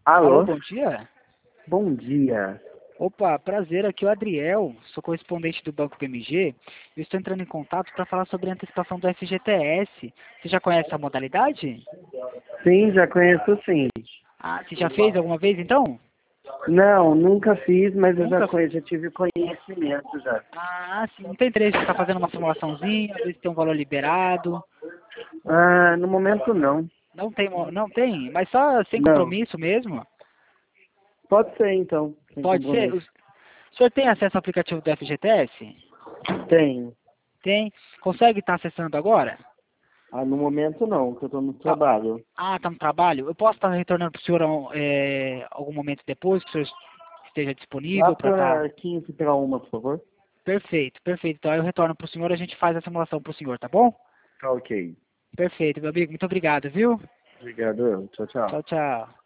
Alô, Alô? bom dia. Bom dia. Opa, prazer, aqui é o Adriel, sou correspondente do Banco BMG. Eu estou entrando em contato para falar sobre a antecipação do FGTS. Você já conhece a modalidade? Sim, já conheço sim. Ah, você já fez alguma vez então? Não, nunca fiz, mas eu Nunca? já tive conhecimento já. Ah, sim, não tem interesse em ficar fazendo uma simulaçãozinha, ver se tem um valor liberado. Ah, no momento não. Não tem, não tem, mas só sem Não. compromisso mesmo. Pode ser então, sem Pode ser. O compromisso. senhor tem acesso ao aplicativo do FGTS? Tenho. Tem. Consegue estar acessando agora? Ah, no momento não, que eu tô no trabalho. Tá no trabalho? Eu posso estar retornando para o senhor algum momento depois, que o senhor esteja Lá disponível para estar... para 15 para uma, por favor. Perfeito, perfeito. Então eu retorno para o senhor e a gente faz a simulação para o senhor, tá bom? Tá ok. Perfeito, meu amigo. Muito obrigado, viu? Obrigado. Tchau, tchau. Tchau, tchau.